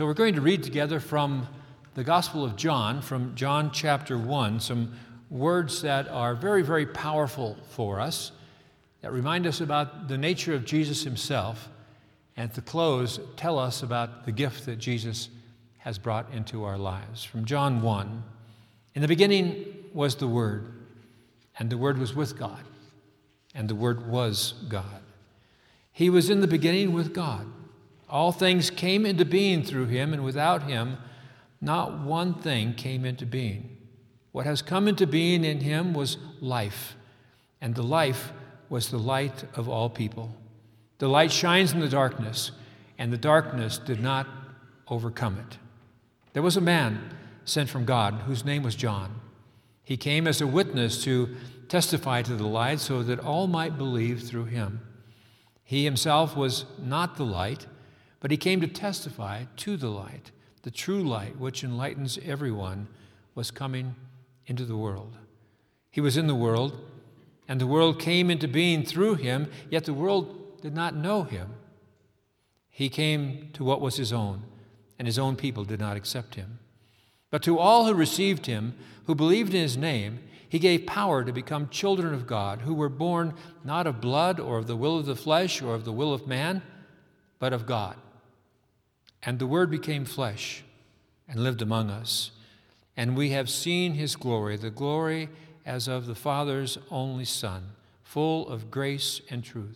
So we're going to read together from the Gospel of John, from John chapter 1, some words that are very, very powerful for us, that remind us about the nature of Jesus himself, and at the close tell us about the gift that Jesus has brought into our lives. From John 1, in the beginning was the Word, and the Word was with God, and the Word was God. He was in the beginning with God. All things came into being through him, and without him, not one thing came into being. What has come into being in him was life, and the life was the light of all people. The light shines in the darkness, and the darkness did not overcome it. There was a man sent from God whose name was John. He came as a witness to testify to the light so that all might believe through him. He himself was not the light, but he came to testify to the light. The true light, which enlightens everyone, was coming into the world. He was in the world, and the world came into being through him, yet the world did not know him. He came to what was his own, and his own people did not accept him. But to all who received him, who believed in his name, he gave power to become children of God, who were born not of blood or of the will of the flesh or of the will of man, but of God. And the Word became flesh and lived among us. And we have seen his glory, the glory as of the Father's only Son, full of grace and truth.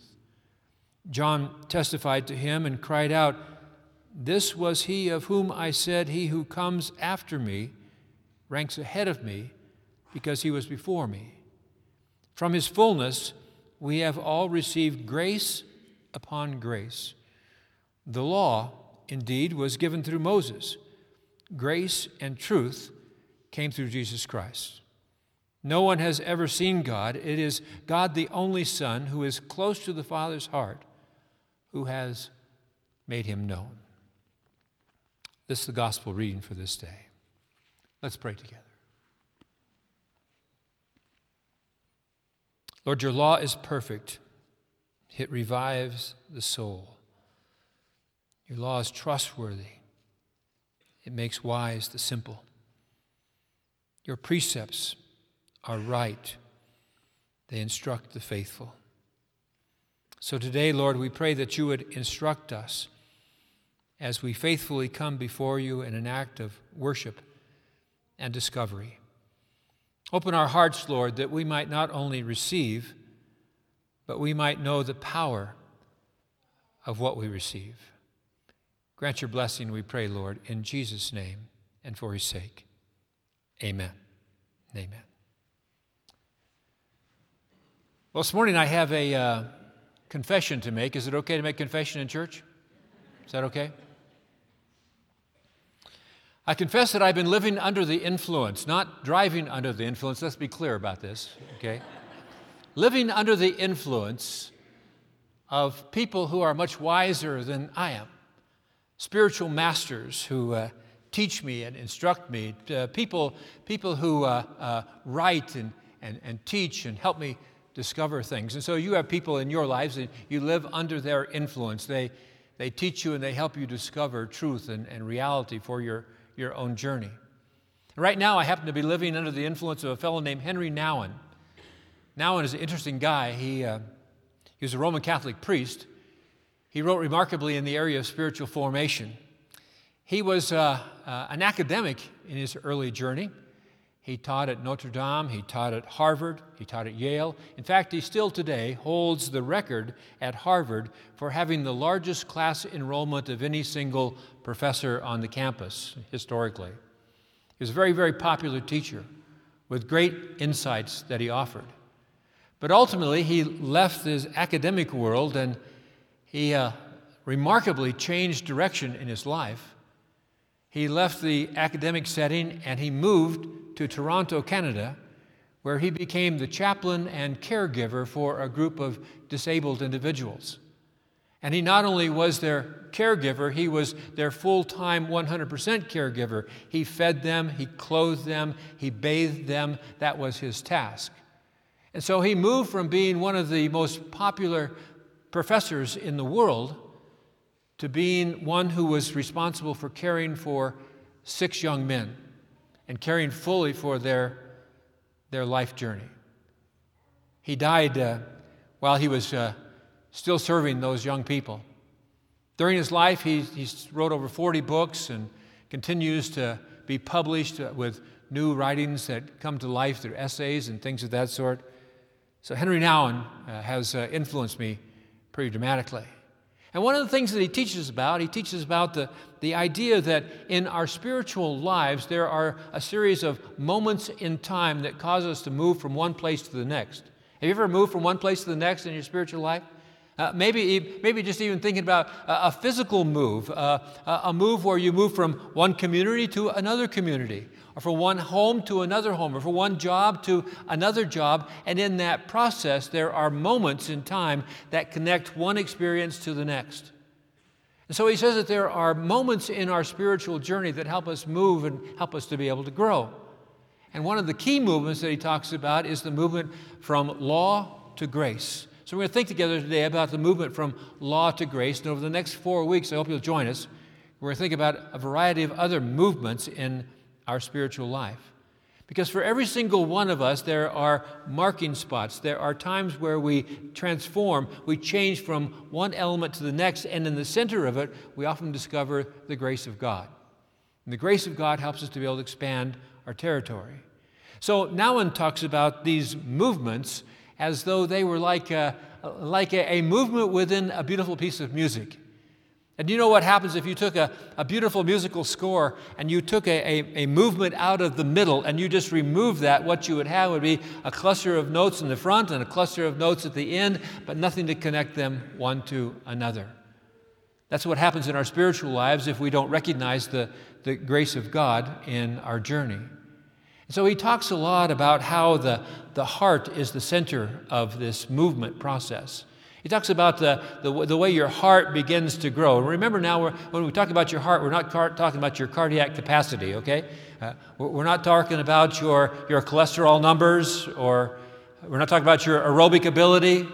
John testified to him and cried out, "This was he of whom I said, 'He who comes after me ranks ahead of me, because he was before me.' From his fullness we have all received grace upon grace. The law, indeed, was given through Moses. Grace and truth came through Jesus Christ. No one has ever seen God. It is God, the only Son, who is close to the Father's heart, who has made him known." This is the gospel reading for this day. Let's pray together. Lord, your law is perfect. It revives the soul. Your law is trustworthy. It makes wise the simple. Your precepts are right. They instruct the faithful. So today, Lord, we pray that you would instruct us as we faithfully come before you in an act of worship and discovery. Open our hearts, Lord, that we might not only receive, but we might know the power of what we receive. Grant your blessing, we pray, Lord, in Jesus' name and for his sake. Amen. Amen. Well, this morning I have a confession to make. Is it okay to make confession in church? Is that okay? I confess that I've been living under the influence, not driving under the influence. Let's be clear about this, okay? Living under the influence of people who are much wiser than I am. Spiritual masters who teach me and instruct me, people who write and teach and help me discover things. And so you have people in your lives that you live under their influence. They teach you and they help you discover truth and reality for your own journey. Right now I happen to be living under the influence of a fellow named Henry Nouwen. Nouwen is an interesting guy. He was a Roman Catholic priest. He wrote remarkably in the area of spiritual formation. He was an academic in his early journey. He taught at Notre Dame, he taught at Harvard, he taught at Yale. In fact, he still today holds the record at Harvard for having the largest class enrollment of any single professor on the campus historically. He was a very, very popular teacher with great insights that he offered. But ultimately, he left his academic world and he remarkably changed direction in his life. He left the academic setting and he moved to Toronto, Canada, where he became the chaplain and caregiver for a group of disabled individuals. And he not only was their caregiver, he was their full-time 100% caregiver. He fed them, he clothed them, he bathed them. That was his task. And so he moved from being one of the most popular professors in the world to being one who was responsible for caring for 6 young men and caring fully for their life journey. He died while he was still serving those young people. During his life, he wrote over 40 books and continues to be published with new writings that come to life through essays and things of that sort. So Henry Nouwen has influenced me pretty dramatically. And one of the things that he teaches about the idea that in our spiritual lives there are a series of moments in time that cause us to move from one place to the next. Have you ever moved from one place to the next in your spiritual life? Maybe just even thinking about a physical move, a move where you move from one community to another community, or from one home to another home, or from one job to another job. And in that process, there are moments in time that connect one experience to the next. And so he says that there are moments in our spiritual journey that help us move and help us to be able to grow. And one of the key movements that he talks about is the movement from law to grace. So we're going to think together today about the movement from law to grace. And over the next 4 weeks, I hope you'll join us, we're going to think about a variety of other movements in our spiritual life. Because for every single one of us, there are marking spots. There are times where we transform, we change from one element to the next, and in the center of it, we often discover the grace of God. And the grace of God helps us to be able to expand our territory. So Nouwen talks about these movements as though they were like a movement within a beautiful piece of music. And you know what happens if you took a beautiful musical score and you took a movement out of the middle and you just removed that? What you would have would be a cluster of notes in the front and a cluster of notes at the end, but nothing to connect them one to another. That's what happens in our spiritual lives if we don't recognize the grace of God in our journey. So he talks a lot about how the heart is the center of this movement process. He talks about the way your heart begins to grow. And remember now, when we talk about your heart, we're not talking about your cardiac capacity, okay? We're not talking about your cholesterol numbers, or we're not talking about your aerobic ability.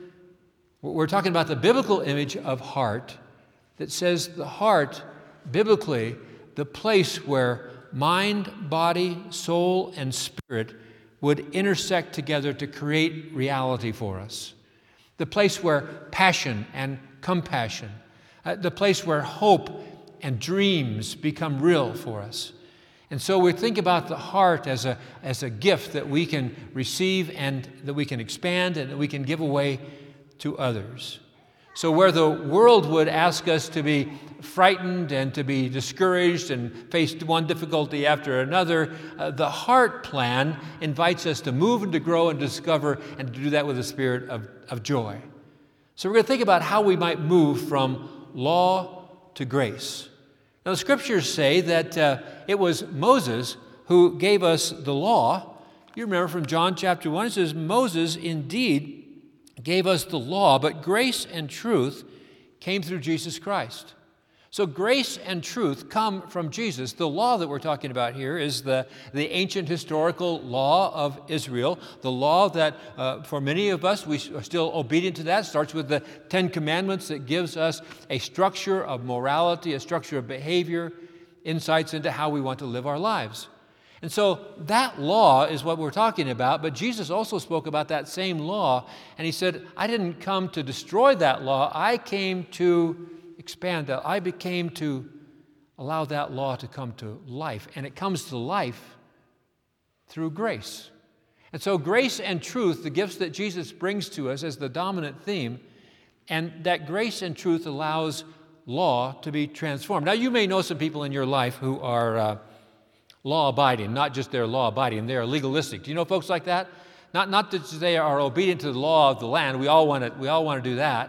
We're talking about the biblical image of heart that says the heart, biblically, the place where mind, body, soul, and spirit would intersect together to create reality for us. The place where passion and compassion, the place where hope and dreams become real for us. And so we think about the heart as a gift that we can receive and that we can expand and that we can give away to others. So where the world would ask us to be frightened and to be discouraged and face one difficulty after another, the heart plan invites us to move and to grow and discover, and to do that with a spirit of joy. So we're going to think about how we might move from law to grace. Now the scriptures say that it was Moses who gave us the law. You remember from John chapter 1, it says, Moses indeed gave us the law, but grace and truth came through Jesus Christ. So grace and truth come from Jesus. The law that we're talking about here is the ancient historical law of Israel, the law that for many of us, we are still obedient to that. It starts with the 10 Commandments that gives us a structure of morality, a structure of behavior, insights into how we want to live our lives. And so that law is what we're talking about, but Jesus also spoke about that same law, and he said, I didn't come to destroy that law, I came to expand that. I came to allow that law to come to life, and it comes to life through grace. And so grace and truth, the gifts that Jesus brings to us as the dominant theme, and that grace and truth allows law to be transformed. Now you may know some people in your life who are law-abiding, not just they're law-abiding, they are legalistic. Do you know folks like that? Not that they are obedient to the law of the land. We all want to do that.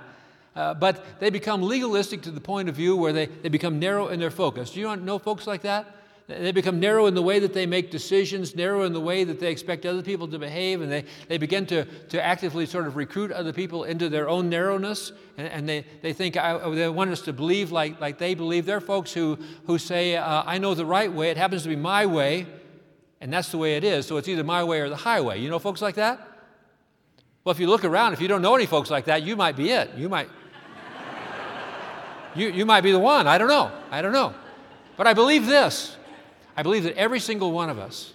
But they become legalistic to the point of view where they become narrow in their focus. Do you know folks like that? They become narrow in the way that they make decisions, narrow in the way that they expect other people to behave, and they begin to actively sort of recruit other people into their own narrowness, and they think they want us to believe like they believe. They're folks who say, I know the right way, it happens to be my way, and that's the way it is, so it's either my way or the highway. You know folks like that? Well, if you look around, if you don't know any folks like that, you might be it. You might. You might be the one. I don't know. But I believe this. I believe that every single one of us,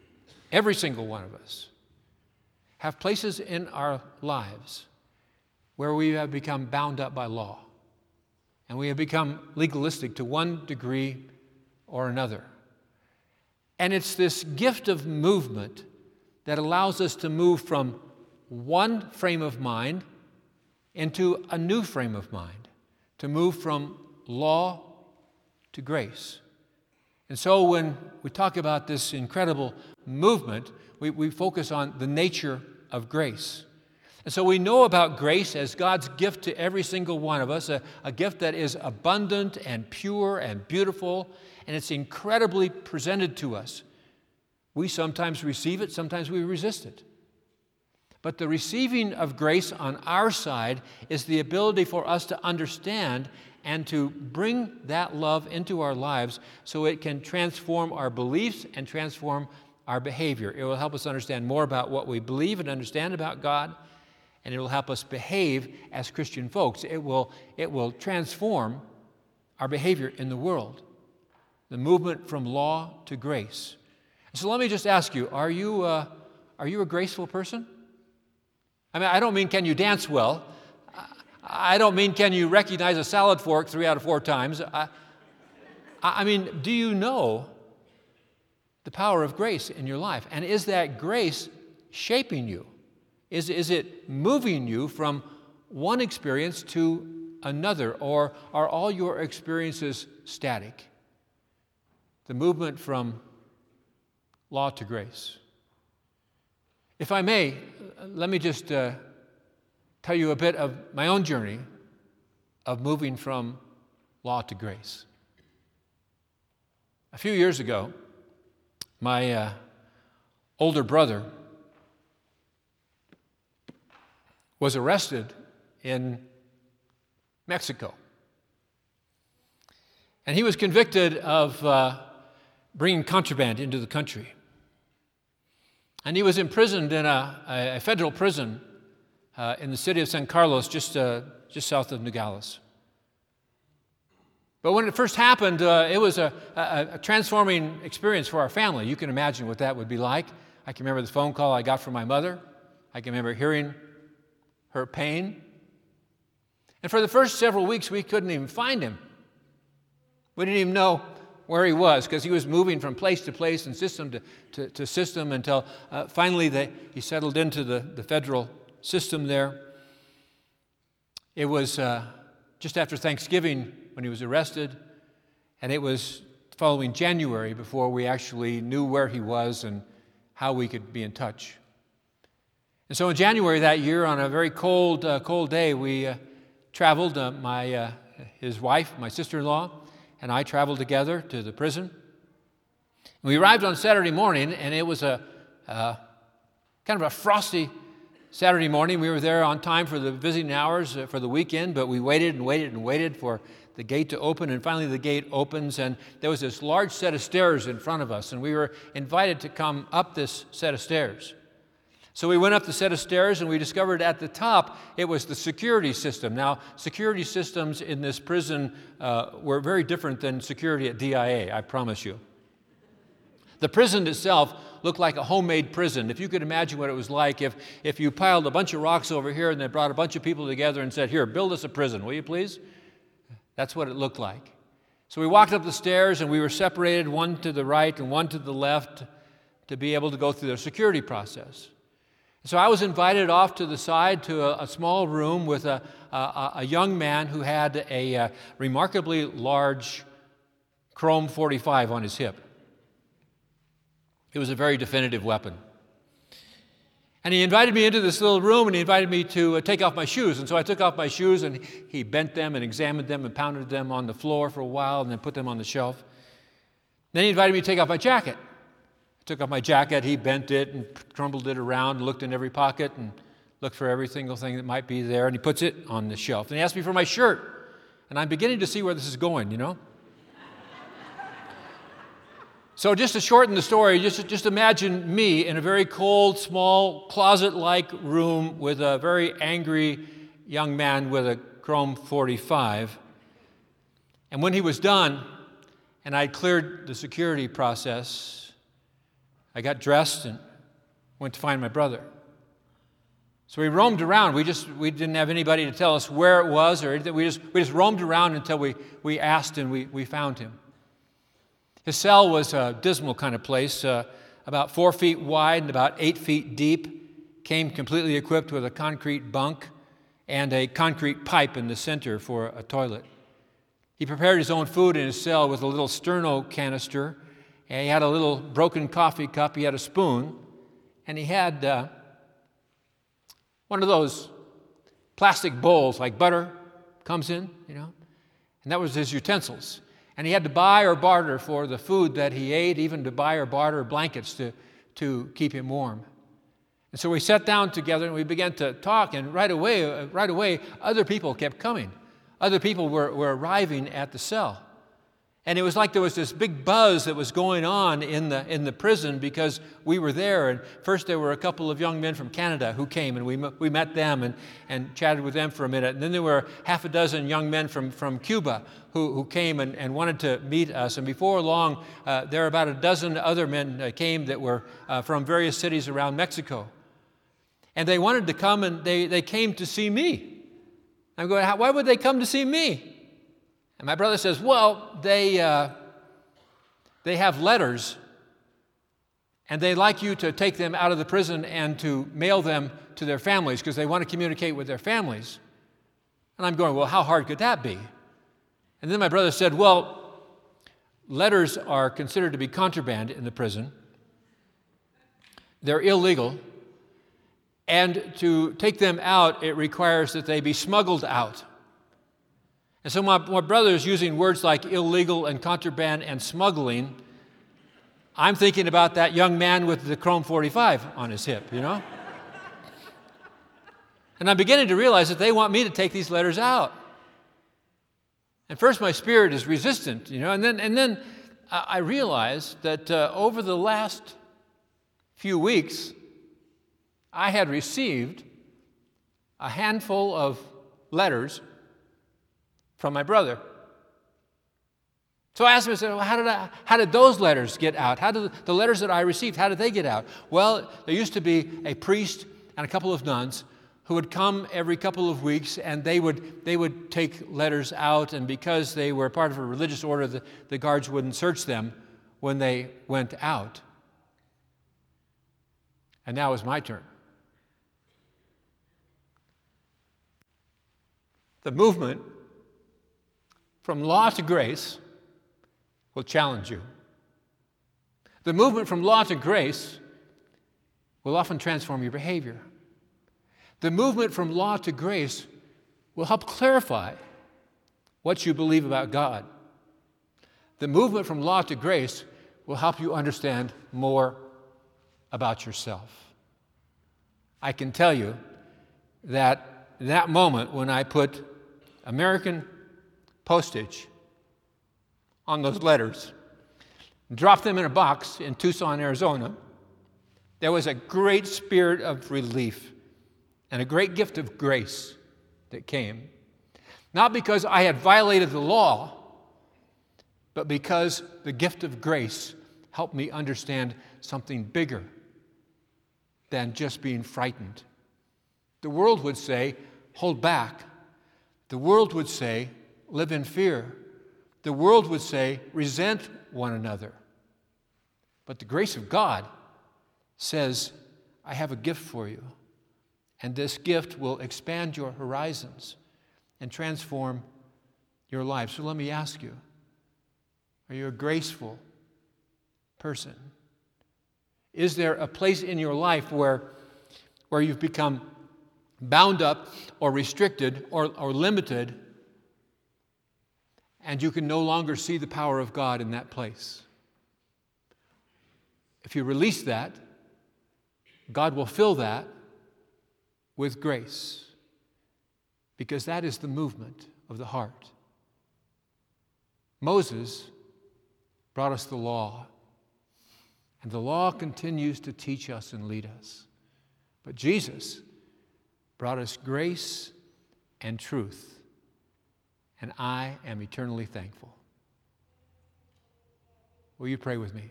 have places in our lives where we have become bound up by law. And we have become legalistic to one degree or another. And it's this gift of movement that allows us to move from one frame of mind into a new frame of mind, to move from law to grace. And so when we talk about this incredible movement, we focus on the nature of grace. And so we know about grace as God's gift to every single one of us, a gift that is abundant and pure and beautiful, and it's incredibly presented to us. We sometimes receive it, sometimes we resist it. But the receiving of grace on our side is the ability for us to understand and to bring that love into our lives so it can transform our beliefs and transform our behavior. It will help us understand more about what we believe and understand about God, and it will help us behave as Christian folks. It will transform our behavior in the world, the movement from law to grace. So let me just ask you, are you a graceful person? I mean, I don't mean can you dance well. I don't mean can you recognize a salad fork 3 out of 4 times. I mean, do you know the power of grace in your life? And is that grace shaping you? Is it moving you from one experience to another? Or are all your experiences static? The movement from law to grace. If I may, let me just tell you a bit of my own journey of moving from law to grace. A few years ago, my older brother was arrested in Mexico. And he was convicted of bringing contraband into the country. And he was imprisoned in a federal prison in the city of San Carlos, just south of Nogales. But when it first happened, it was a transforming experience for our family. You can imagine what that would be like. I can remember the phone call I got from my mother. I can remember hearing her pain. And for the first several weeks, we couldn't even find him. We didn't even know where he was because he was moving from place to place and system to system until finally he settled into the federal system there. It was just after Thanksgiving when he was arrested, and it was following January before we actually knew where he was and how we could be in touch. And so in January that year, on a very cold day, we traveled, his wife, my sister-in-law, and I traveled together to the prison. We arrived on Saturday morning, and it was a kind of a frosty Saturday morning. We were there on time for the visiting hours for the weekend, but we waited and waited and waited for the gate to open, and finally the gate opens, and there was this large set of stairs in front of us, and we were invited to come up this set of stairs. So we went up the set of stairs, and we discovered at the top it was the security system. Now, security systems in this prison were very different than security at DIA, I promise you. The prison itself looked like a homemade prison. If you could imagine what it was like if you piled a bunch of rocks over here and then brought a bunch of people together and said, "Here, build us a prison, will you please?" That's what it looked like. So we walked up the stairs, and we were separated, one to the right and one to the left, to be able to go through the security process. So I was invited off to the side to a small room with a young man who had a remarkably large Chrome 45 on his hip. It was a very definitive weapon. And he invited me into this little room, and he invited me to take off my shoes. And so I took off my shoes, and he bent them and examined them and pounded them on the floor for a while and then put them on the shelf. Then he invited me to take off my jacket. I took off my jacket, he bent it and crumbled it around, looked in every pocket and looked for every single thing that might be there, and he puts it on the shelf. And he asked me for my shirt, and I'm beginning to see where this is going, you know? So just to shorten the story, just imagine me in a very cold, small, closet-like room with a very angry young man with a Chrome 45. And when he was done, and I'd cleared the security process, I got dressed and went to find my brother. So we roamed around. We didn't have anybody to tell us where it was or anything. We just roamed around until we asked and we found him. His cell was a dismal kind of place, about 4 feet wide and about 8 feet deep, came completely equipped with a concrete bunk and a concrete pipe in the center for a toilet. He prepared his own food in his cell with a little Sterno canister, and he had a little broken coffee cup, he had a spoon, and he had one of those plastic bowls like butter comes in, and that was his utensils. And he had to buy or barter for the food that he ate, even to buy or barter blankets to keep him warm. And so we sat down together and we began to talk, and right away, other people kept coming. Other people were arriving at the cell. And it was like there was this big buzz that was going on in the prison because we were there. And first there were a couple of young men from Canada who came, and we met them and chatted with them for a minute. And then there were half a dozen young men from Cuba who came and wanted to meet us. And before long, there were about a dozen other men came that were from various cities around Mexico. And they wanted to come, and they came to see me. I'm going, why would they come to see me? And my brother says, well, they have letters, and they'd like you to take them out of the prison and to mail them to their families because they want to communicate with their families. And I'm going, well, how hard could that be? And then my brother said, well, letters are considered to be contraband in the prison. They're illegal. And to take them out, it requires that they be smuggled out. And so my brother is using words like illegal and contraband and smuggling. I'm thinking about that young man with the Chrome 45 on his hip, And I'm beginning to realize that they want me to take these letters out. And first my spirit is resistant, and then I realized that over the last few weeks, I had received a handful of letters from my brother. So I asked him, I said, well, how did those letters get out? How did the letters that I received, how did they get out? Well, there used to be a priest and a couple of nuns who would come every couple of weeks, and they would take letters out, and because they were part of a religious order, the guards wouldn't search them when they went out. And now it's my turn. The movement from law to grace will challenge you. The movement from law to grace will often transform your behavior. The movement from law to grace will help clarify what you believe about God. The movement from law to grace will help you understand more about yourself. I can tell you that moment when I put American postage on those letters, dropped them in a box in Tucson, Arizona, there was a great spirit of relief and a great gift of grace that came. Not because I had violated the law, but because the gift of grace helped me understand something bigger than just being frightened. The world would say, hold back. The world would say, live in fear. The world would say, resent one another. But the grace of God says, I have a gift for you. And this gift will expand your horizons and transform your life. So let me ask you, are you a graceful person? Is there a place in your life where you've become bound up or restricted or limited, and you can no longer see the power of God in that place? If you release that, God will fill that with grace, because that is the movement of the heart. Moses brought us the law, and the law continues to teach us and lead us. But Jesus brought us grace and truth. and I am eternally thankful. Will you pray with me?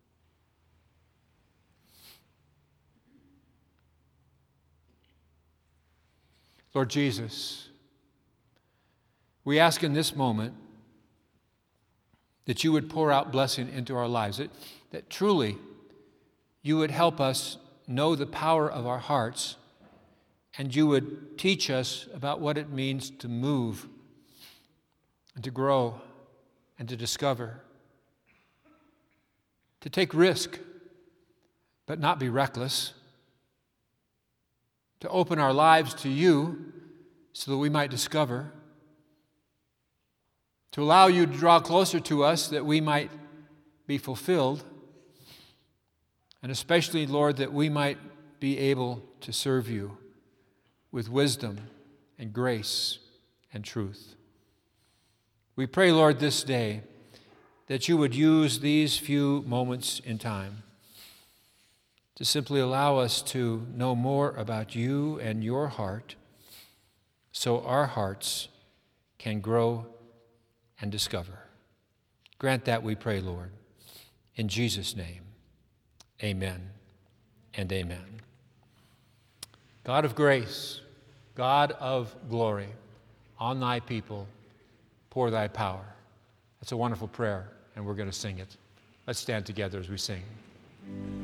Lord Jesus, we ask in this moment that you would pour out blessing into our lives, that truly you would help us know the power of our hearts, and you would teach us about what it means to move and to grow and to discover, to take risk but not be reckless, to open our lives to you so that we might discover, to allow you to draw closer to us that we might be fulfilled, and especially, Lord, that we might be able to serve you with wisdom and grace and truth. We pray, Lord, this day that you would use these few moments in time to simply allow us to know more about you and your heart, so our hearts can grow and discover. Grant that, we pray, Lord. In Jesus' name, amen and amen. God of grace, God of glory, on thy people pour thy power. That's a wonderful prayer, and we're going to sing it. Let's stand together as we sing.